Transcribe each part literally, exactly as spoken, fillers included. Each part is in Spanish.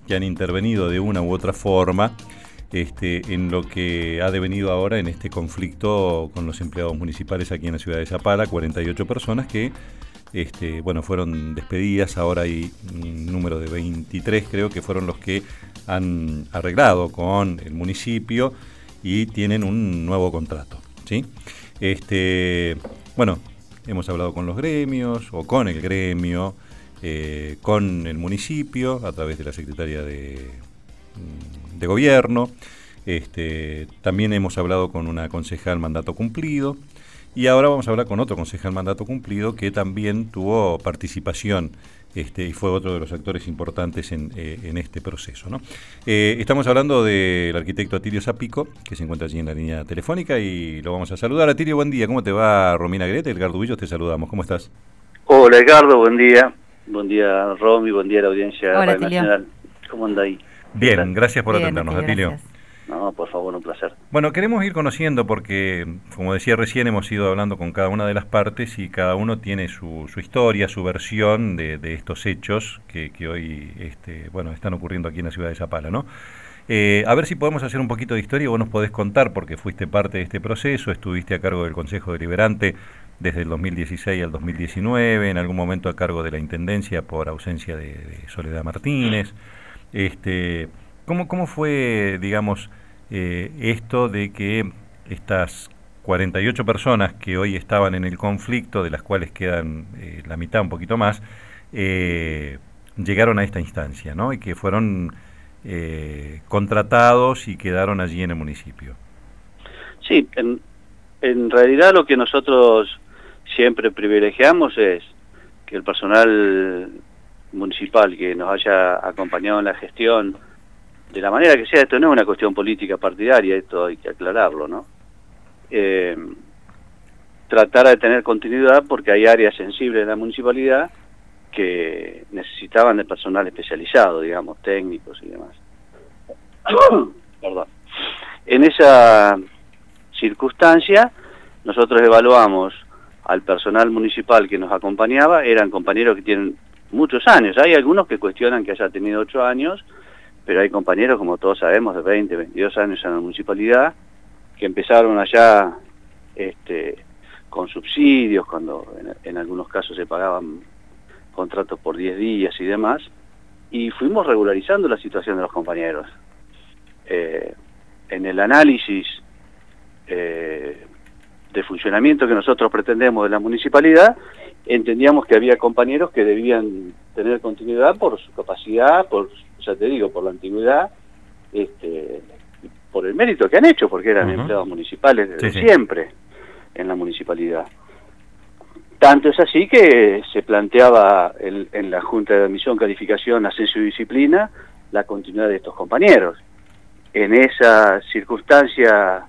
que han intervenido de una u otra forma este, en lo que ha devenido ahora en este conflicto con los empleados municipales aquí en la ciudad de Zapala, cuarenta y ocho personas que este, bueno, fueron despedidas. Ahora hay un número de veintitrés, creo que fueron los que han arreglado con el municipio y tienen un nuevo contrato, ¿sí? Este, bueno, hemos hablado con los gremios o con el gremio, eh, con el municipio a través de la secretaria de, de gobierno. Este, también hemos hablado con una concejal mandato cumplido y ahora vamos a hablar con otro concejal mandato cumplido que también tuvo participación este, y fue otro de los actores importantes en, eh, en este proceso, ¿no? Eh, estamos hablando del arquitecto Atilio Zapico, que se encuentra allí en la línea telefónica y lo vamos a saludar. Atilio, buen día. ¿Cómo te va? Romina Grete, Edgardo Villos, te saludamos. ¿Cómo estás? Hola, Edgardo, buen día. Buen día, Romy, buen día a la audiencia de Radio Nacional. ¿Cómo anda ahí? Bien, gracias por Bien, atendernos, Atilio. Atilio. No, por favor, un placer. Bueno, queremos ir conociendo porque, como decía recién, hemos ido hablando con cada una de las partes y cada uno tiene su, su historia, su versión de, de estos hechos que, que hoy este, bueno, están ocurriendo aquí en la ciudad de Zapala, ¿no? Eh, a ver si podemos hacer un poquito de historia. Vos nos podés contar, porque fuiste parte de este proceso, estuviste a cargo del Consejo Deliberante desde el dos mil dieciséis al dos mil diecinueve, en algún momento a cargo de la Intendencia por ausencia de, de Soledad Martínez. Este... ¿Cómo, ¿Cómo fue, digamos, eh, esto de que estas cuarenta y ocho personas que hoy estaban en el conflicto, de las cuales quedan eh, la mitad, un poquito más, eh, llegaron a esta instancia, ¿no? Y que fueron eh, contratados y quedaron allí en el municipio? Sí, en, en realidad lo que nosotros siempre privilegiamos es que el personal municipal que nos haya acompañado en la gestión, de la manera que sea, esto no es una cuestión política partidaria, esto hay que aclararlo, ¿no? Eh, tratar de tener continuidad porque hay áreas sensibles de la municipalidad que necesitaban de personal especializado, digamos, técnicos y demás. Perdón. En esa circunstancia, nosotros evaluamos al personal municipal que nos acompañaba, eran compañeros que tienen muchos años, hay algunos que cuestionan que haya tenido ocho años, pero hay compañeros, como todos sabemos, de veinte, veintidós años en la municipalidad, que empezaron allá este, con subsidios, cuando en, en algunos casos se pagaban contratos por diez días y demás, y fuimos regularizando la situación de los compañeros. Eh, en el análisis eh, de funcionamiento que nosotros pretendemos de la municipalidad, entendíamos que había compañeros que debían tener continuidad por su capacidad, por, ya te digo, por la antigüedad, este, por el mérito que han hecho, porque eran uh-huh. empleados municipales desde sí, siempre sí. en la municipalidad. Tanto es así que se planteaba en, en la Junta de Admisión, Calificación, Ascenso y Disciplina la continuidad de estos compañeros. En esa circunstancia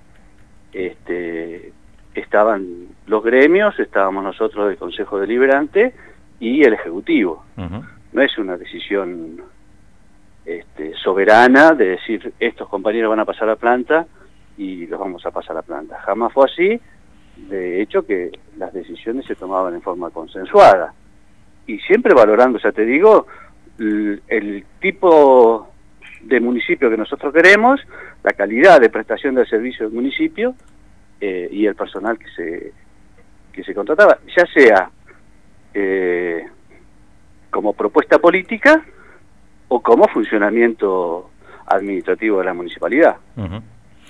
este, estaban los gremios, estábamos nosotros del Consejo Deliberante y el Ejecutivo. Uh-huh. No es una decisión este, soberana de decir estos compañeros van a pasar a planta y los vamos a pasar a planta. Jamás fue así. De hecho que las decisiones se tomaban en forma consensuada y siempre valorando, ya te digo, el, el tipo de municipio que nosotros queremos, la calidad de prestación del servicio del municipio eh, y el personal que se que se contrataba, ya sea eh, como propuesta política o como funcionamiento administrativo de la municipalidad. Uh-huh.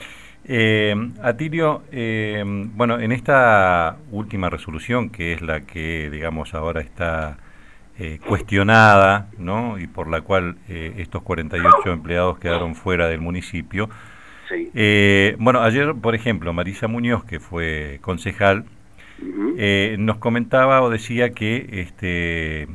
Eh, Atilio, eh, bueno, en esta última resolución, que es la que, digamos, ahora está eh, cuestionada, ¿no? Y por la cual eh, estos cuarenta y ocho empleados quedaron fuera del municipio. Sí. Eh, bueno, ayer, por ejemplo, Marisa Muñoz, que fue concejal, uh-huh. eh, nos comentaba o decía que este,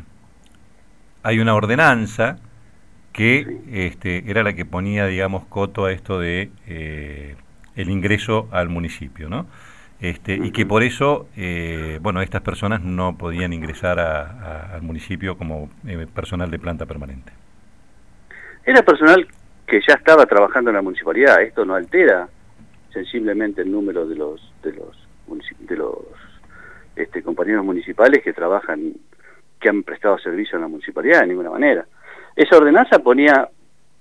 hay una ordenanza que sí. este, era la que ponía, digamos, coto a esto de eh, el ingreso al municipio, ¿no? Este, uh-huh. Y que por eso, eh, bueno, estas personas no podían ingresar a, a, al municipio como eh, personal de planta permanente. Era personal que ya estaba trabajando en la municipalidad. Esto no altera sensiblemente el número de los de los de los este, compañeros municipales que trabajan, que han prestado servicio en la municipalidad de ninguna manera. Esa ordenanza ponía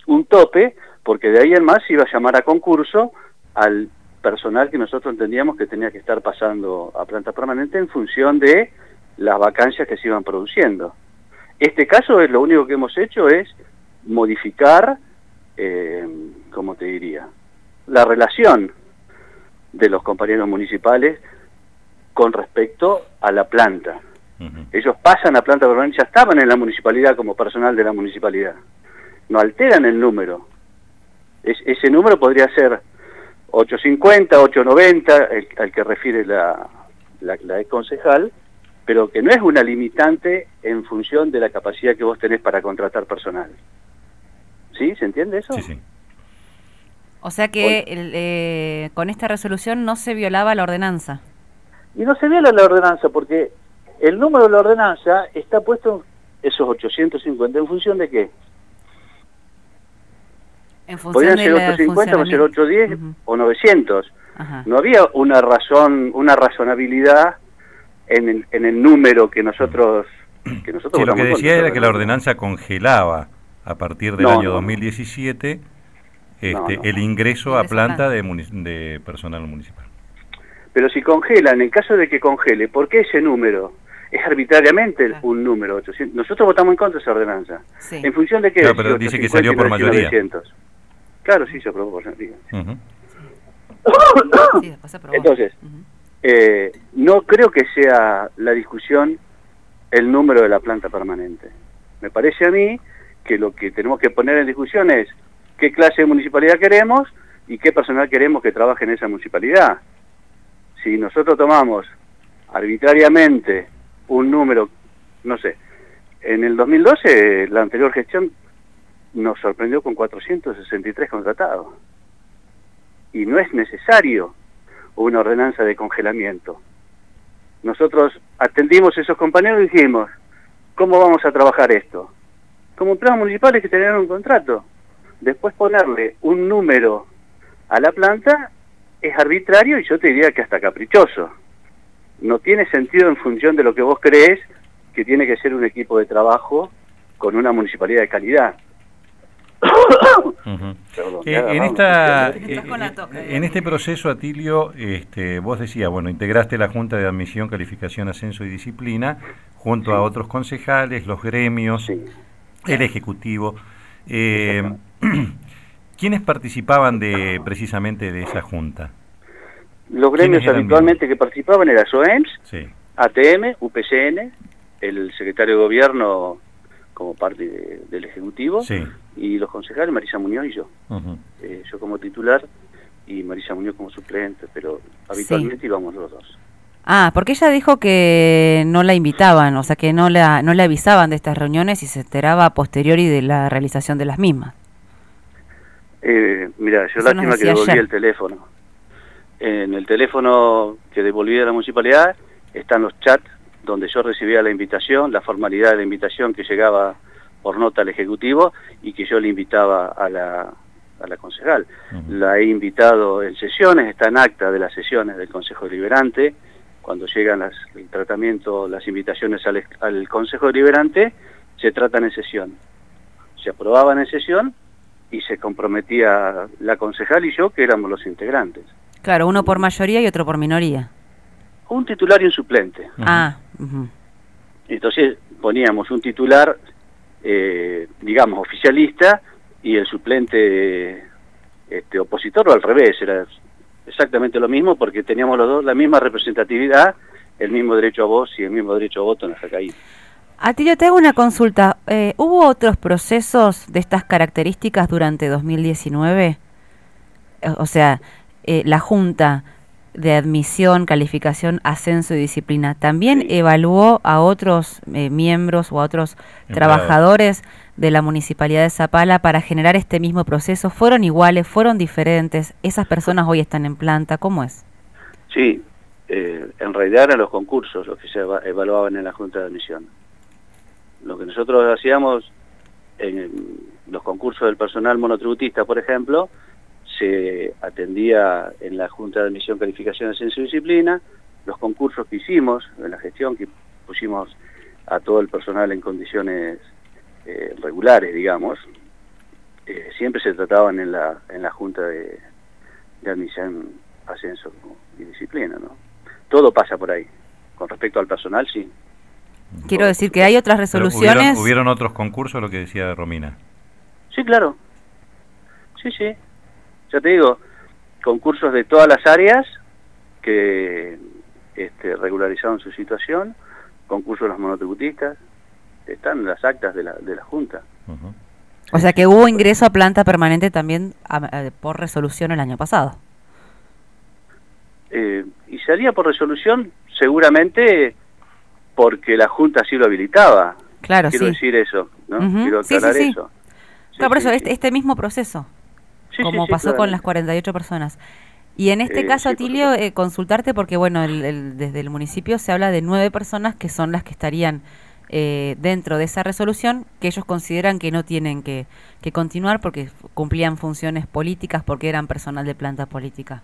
un tope, porque de ahí en más se iba a llamar a concurso al personal que nosotros entendíamos que tenía que estar pasando a planta permanente en función de las vacancias que se iban produciendo. Este caso es lo único que hemos hecho es modificar, eh, ¿cómo te diría?, la relación de los compañeros municipales con respecto a la planta. Uh-huh. Ellos pasan a planta permanente, ya estaban en la municipalidad como personal de la municipalidad. No alteran el número. Es, ese número podría ser ochocientos cincuenta, ochocientos noventa, el, al que refiere la, la, la ex concejal, pero que no es una limitante en función de la capacidad que vos tenés para contratar personal. ¿Sí? ¿Se entiende eso? Sí, sí. O sea que el, eh, con esta resolución no se violaba la ordenanza. Y no se viola la ordenanza porque el número de la ordenanza está puesto, esos ochocientos cincuenta, ¿en función de qué? En función Podrían de ser ochocientos cincuenta, podrían ser ochocientos diez uh-huh. o novecientos. Ajá. No había una razón, una razonabilidad en el, en el número que nosotros... Que nosotros sí, lo que decía era que la ordenanza congelaba a partir del no, año no, dos mil diecisiete este, no, no. el ingreso a planta de, de personal municipal. Pero si congela, en el caso de que congele, ¿por qué ese número? Es arbitrariamente claro. un número ochocientos. Nosotros votamos en contra de esa ordenanza. Sí. ¿En función de qué? Claro, pero dice que salió por mayoría. novecientos. Claro, sí, se aprobó por mayoría. Uh-huh. Sí, después se aprobó. Entonces, uh-huh. eh, no creo que sea la discusión el número de la planta permanente. Me parece a mí que lo que tenemos que poner en discusión es qué clase de municipalidad queremos y qué personal queremos que trabaje en esa municipalidad. Si nosotros tomamos arbitrariamente un número, no sé, en el dos mil doce la anterior gestión nos sorprendió con cuatrocientos sesenta y tres contratados. Y no es necesario una ordenanza de congelamiento. Nosotros atendimos a esos compañeros y dijimos, ¿cómo vamos a trabajar esto? Como empleados municipales que tenían un contrato. Después ponerle un número a la planta es arbitrario y yo te diría que hasta caprichoso. No tiene sentido en función de lo que vos crees que tiene que ser un equipo de trabajo con una municipalidad de calidad. Uh-huh. Perdón, eh, en esta eh, en este proceso, Atilio, este, vos decías, bueno, integraste la Junta de Admisión, Calificación, Ascenso y Disciplina junto sí. a otros concejales, los gremios, sí. el Ejecutivo. Eh, ¿Quiénes participaban de precisamente de esa junta? Los gremios habitualmente que participaban eran SOEMS, sí. A T M, U P C N, el secretario de Gobierno como parte de, del Ejecutivo, sí. y los concejales, Marisa Muñoz y yo. Uh-huh. Eh, yo como titular y Marisa Muñoz como suplente, pero habitualmente sí. íbamos los dos. Ah, porque ella dijo que no la invitaban, o sea que no la no le avisaban de estas reuniones y se enteraba a posteriori de la realización de las mismas. Eh, mira, yo Eso lástima que devolví ayer. el teléfono. En el teléfono que devolví de la municipalidad están los chats donde yo recibía la invitación, la formalidad de la invitación que llegaba por nota al Ejecutivo y que yo le invitaba a la, a la concejal. Uh-huh. La he invitado en sesiones, está en acta de las sesiones del Consejo Deliberante. Cuando llegan las, el tratamiento, las invitaciones al, al Consejo Deliberante, se tratan en sesión. Se aprobaban en sesión y se comprometía la concejal y yo, que éramos los integrantes. Claro, uno por mayoría y otro por minoría. Un titular y un suplente. Uh-huh. Ah. Uh-huh. Entonces poníamos un titular, eh, digamos, oficialista y el suplente este, opositor, o al revés, era exactamente lo mismo porque teníamos los dos la misma representatividad, el mismo derecho a voz y el mismo derecho a voto en esta caída. Atilio, te hago una consulta. Eh, ¿Hubo otros procesos de estas características durante dos mil diecinueve? O sea, eh, la Junta de Admisión, Calificación, Ascenso y Disciplina también sí. evaluó a otros eh, miembros o a otros Empleado. trabajadores de la Municipalidad de Zapala para generar este mismo proceso. ¿Fueron iguales? ¿Fueron diferentes? ¿Esas personas hoy están en planta? ¿Cómo es? Sí, eh, en realidad eran los concursos los que se evaluaban en la Junta de Admisión. Lo que nosotros hacíamos en los concursos del personal monotributista, por ejemplo, se atendía en la Junta de Admisión, Calificación, Ascenso y Disciplina. Los concursos que hicimos en la gestión, que pusimos a todo el personal en condiciones eh, regulares, digamos, eh, siempre se trataban en la en la Junta de, de Admisión, Ascenso y Disciplina, ¿no? Todo pasa por ahí. Con respecto al personal, sí. Quiero decir que hay otras resoluciones. ¿Hubieron, ¿Hubieron otros concursos, lo que decía Romina? Sí, claro. Sí, sí. Ya te digo, concursos de todas las áreas que este, regularizaron su situación, concursos de los monotributistas, están en las actas de la, de la Junta. Uh-huh. O sea que hubo ingreso a planta permanente también a, a, por resolución el año pasado. Eh, y salía por resolución seguramente porque la Junta así lo habilitaba. Claro, Quiero sí. decir eso, ¿no? Uh-huh. Quiero sí, aclarar sí, sí. eso. Sí, claro, por sí, eso sí. Este, este mismo proceso, Sí, como sí, sí, pasó con claramente. las cuarenta y ocho personas. Y en este Eh, caso, sí, por Atilio, supuesto. eh, consultarte porque, bueno, el, el, desde el municipio se habla de nueve personas que son las que estarían eh, dentro de esa resolución, que ellos consideran que no tienen que, que continuar porque cumplían funciones políticas, porque eran personal de planta política.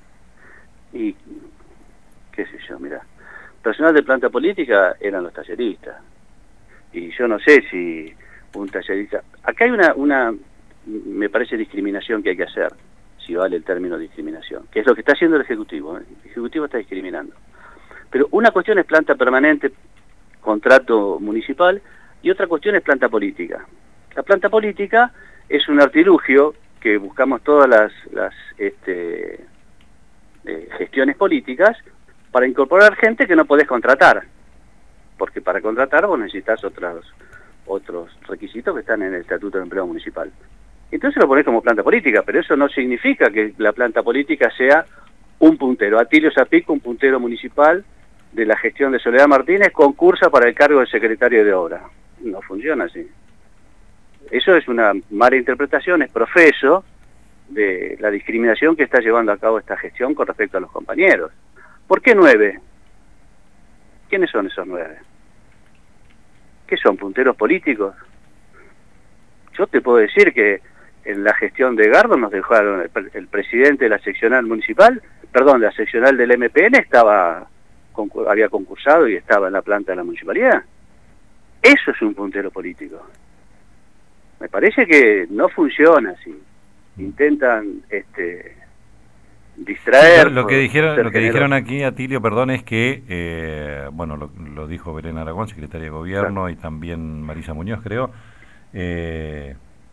Y qué sé yo, mira, personal de planta política eran los talleristas. Y yo no sé si un tallerista... Acá hay una, una, me parece, discriminación que hay que hacer, si vale el término discriminación, que es lo que está haciendo el Ejecutivo. ¿eh? El Ejecutivo está discriminando. Pero una cuestión es planta permanente, contrato municipal, y otra cuestión es planta política. La planta política es un artilugio que buscamos todas las, las este, eh, gestiones políticas para incorporar gente que no podés contratar, porque para contratar vos necesitas otros otros requisitos que están en el Estatuto de Empleo Municipal. Entonces lo ponés como planta política, pero eso no significa que la planta política sea un puntero. Atilio Zapico, un puntero municipal de la gestión de Soledad Martínez, concursa para el cargo de secretario de obra. No funciona así. Eso es una mala interpretación, es profeso de la discriminación que está llevando a cabo esta gestión con respecto a los compañeros. ¿Por qué nueve? ¿Quiénes son esos nueve? ¿Qué son, punteros políticos? Yo te puedo decir que en la gestión de Gardo nos dejaron el, el presidente de la seccional municipal, perdón, de la seccional del M P N estaba había concursado y estaba en la planta de la municipalidad. Eso es un puntero político. Me parece que no funciona así. Intentan este distraer. Lo, lo que dijeron, lo que generoso. dijeron aquí, Atilio, perdón, es que, eh, bueno, lo, lo dijo Belén Aragón, secretaria de Gobierno, claro, y también Marisa Muñoz, creo, eh,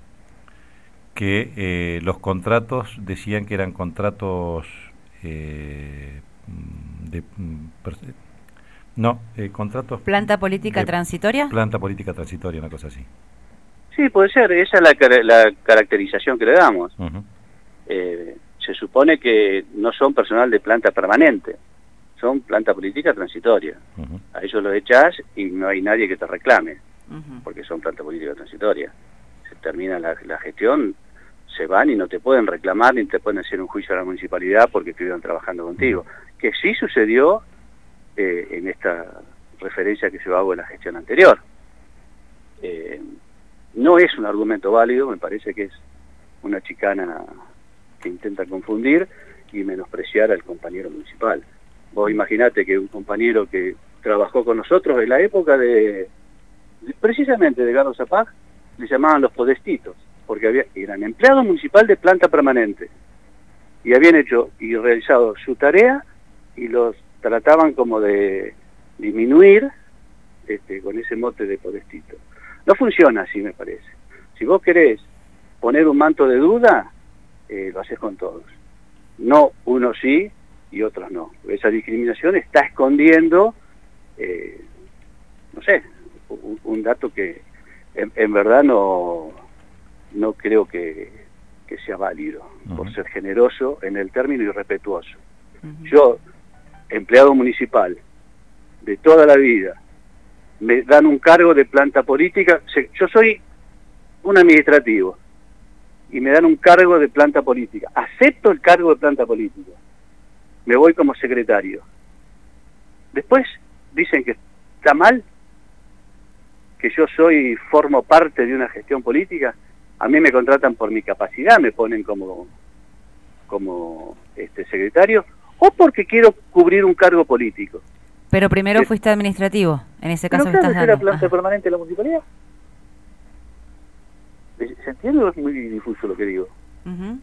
que eh, los contratos decían que eran contratos eh, de no, eh, contratos... ¿Planta política de, transitoria? Planta política transitoria, una cosa así. Sí, puede ser, esa es la, la caracterización que le damos. Uh-huh. Eh, se supone que no son personal de planta permanente, son planta política transitoria. Uh-huh. A ellos los echás y no hay nadie que te reclame, Uh-huh. porque son planta política transitoria. Se termina la, la gestión, se van y no te pueden reclamar ni te pueden hacer un juicio a la municipalidad porque estuvieron trabajando contigo. Uh-huh. Que sí sucedió eh, en esta referencia que yo hago en la gestión anterior. Eh, no es un argumento válido, me parece que es una chicana que intenta confundir y menospreciar al compañero municipal. Vos imaginate que un compañero que trabajó con nosotros en la época de, de precisamente de Gardo Zapag, le llamaban los podestitos, porque había, eran empleados municipal de planta permanente y habían hecho y realizado su tarea y los trataban como de disminuir este, con ese mote de podestito. No funciona así, me parece. Si vos querés poner un manto de duda, eh, lo haces con todos. No unos sí y otros no. Esa discriminación está escondiendo, eh, no sé, un, un dato que en, en verdad no, no creo que, que sea válido, uh-huh, por ser generoso en el término y respetuoso. Uh-huh. Yo, empleado municipal de toda la vida, me dan un cargo de planta política, yo soy un administrativo y me dan un cargo de planta política, acepto el cargo de planta política, me voy como secretario, después dicen que está mal, que yo soy, formo parte de una gestión política, a mí me contratan por mi capacidad, me ponen como como este secretario, o porque quiero cubrir un cargo político. Pero primero ¿Qué? Fuiste administrativo, en ese caso Pero que claro, estás era dando. planta Ajá. permanente de la municipalidad. ¿Se entiende o es muy difuso lo que digo? Uh-huh.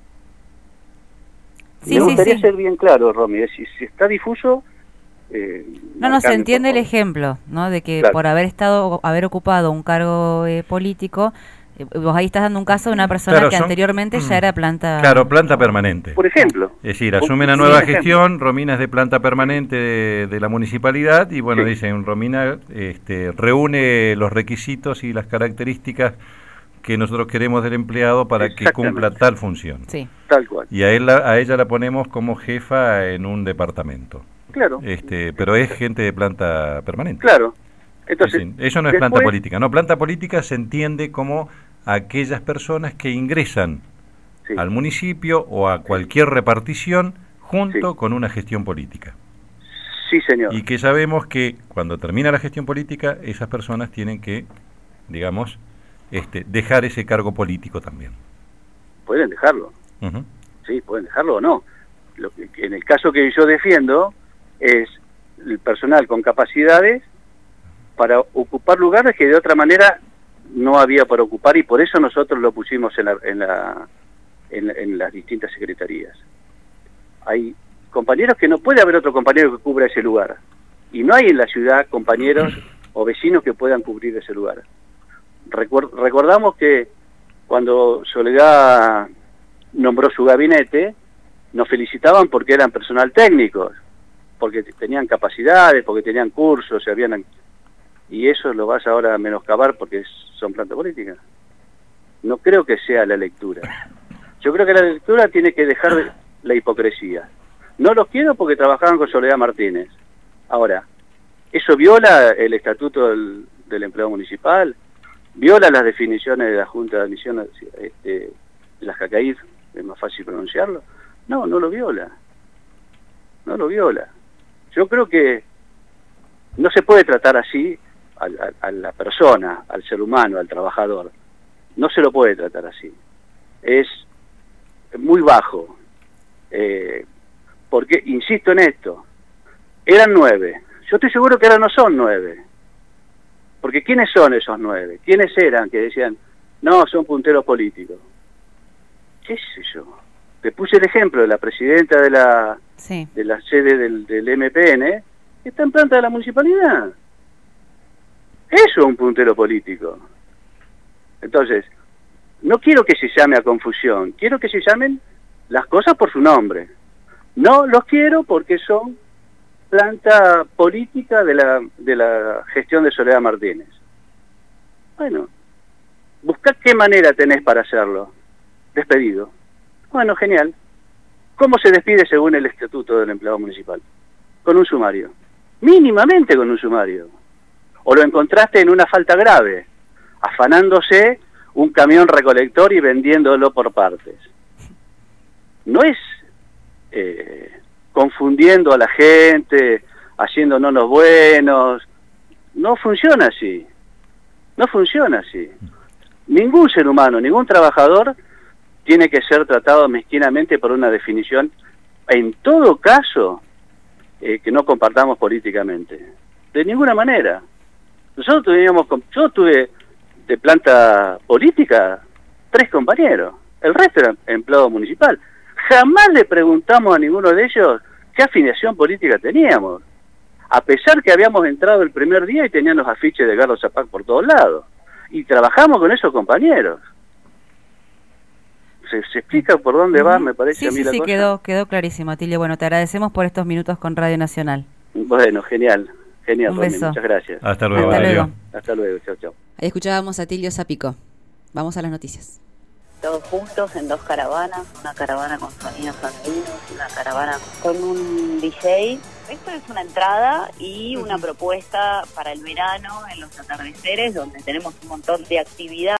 Sí, Me gustaría sí, sí. ser bien claro, Romy, si, si está difuso... Eh, no, no, se entiende el ejemplo, ¿no? De que claro. por haber estado, haber ocupado un cargo eh, político, eh, vos ahí estás dando un caso de una persona claro, que son, anteriormente ya era planta... Claro, planta permanente. Por ejemplo. Es decir, asume una nueva sí, gestión, Romina es de planta permanente de, de la municipalidad y bueno, sí. dicen, Romina este, reúne los requisitos y las características que nosotros queremos del empleado para que cumpla tal función. Sí. Tal cual. Y a, él, a ella la ponemos como jefa en un departamento. Claro. Este, pero es gente de planta permanente. Claro. Entonces, es decir, eso no es después, planta política. No, planta política se entiende como aquellas personas que ingresan sí. al municipio o a cualquier repartición junto sí. con una gestión política. Sí, señor. Y que sabemos que cuando termina la gestión política, esas personas tienen que, digamos, este, dejar ese cargo político también. Pueden dejarlo. Uh-huh. Sí, pueden dejarlo o no. Lo que, en el caso que yo defiendo es el personal con capacidades para ocupar lugares que de otra manera no había para ocupar y por eso nosotros lo pusimos en, la, en, la, en, en las distintas secretarías. Hay compañeros que no puede haber otro compañero que cubra ese lugar y no hay en la ciudad compañeros o vecinos que puedan cubrir ese lugar. Recuer, recordamos que cuando Soledad nombró su gabinete nos felicitaban porque eran personal técnicos, porque tenían capacidades, porque tenían cursos, se habían y eso lo vas ahora a menoscabar porque son planta política. No creo que sea la lectura. Yo creo que la lectura tiene que dejar la hipocresía. No los quiero porque trabajaban con Soledad Martínez. Ahora, ¿eso viola el estatuto del, del empleado municipal? ¿Viola las definiciones de la Junta de Admisión, este, las C A C A I F? Es más fácil pronunciarlo. No, no lo viola. No lo viola. Yo creo que no se puede tratar así a, a, a la persona, al ser humano, al trabajador. No se lo puede tratar así. Es muy bajo. Eh, porque, insisto en esto, eran nueve. Yo estoy seguro que ahora no son nueve. Porque ¿quiénes son esos nueve? ¿Quiénes eran que decían, no, son punteros políticos? ¿Qué sé yo? Te puse el ejemplo de la presidenta de la sí. de la sede del, del M P N, que está en planta de la municipalidad. Eso es un puntero político. Entonces, no quiero que se llame a confusión, quiero que se llamen las cosas por su nombre. No los quiero porque son planta política de la, de la gestión de Soledad Martínez. Bueno, buscá qué manera tenés para hacerlo. Despedido. Bueno, genial. ¿Cómo se despide según el estatuto del empleado municipal? Con un sumario. Mínimamente con un sumario. O lo encontraste en una falta grave, afanándose un camión recolector y vendiéndolo por partes. No es eh, confundiendo a la gente, haciéndonos los buenos. No funciona así. No funciona así. Ningún ser humano, ningún trabajador tiene que ser tratado mezquinamente por una definición, en todo caso, eh, que no compartamos políticamente. De ninguna manera. Nosotros teníamos, yo tuve de planta política tres compañeros, el resto era empleado municipal. Jamás le preguntamos a ninguno de ellos qué afiliación política teníamos, a pesar que habíamos entrado el primer día y tenían los afiches de Carlos Zapac por todos lados. Y trabajamos con esos compañeros. ¿Se, se explica por dónde va, me parece sí, a mí sí, la sí, cosa? quedó, quedó clarísimo, Atilio. Bueno, te agradecemos por estos minutos con Radio Nacional. Bueno, genial, genial, Un Romy, beso. muchas gracias. Hasta luego. Hasta luego. Hasta luego, chao, chao. Ahí escuchábamos a Atilio Zapico. Vamos a las noticias. Todos juntos en dos caravanas, una caravana con sonidos andinos, una caravana con un D J. Esto es una entrada y una propuesta para el verano en los atardeceres, donde tenemos un montón de actividades.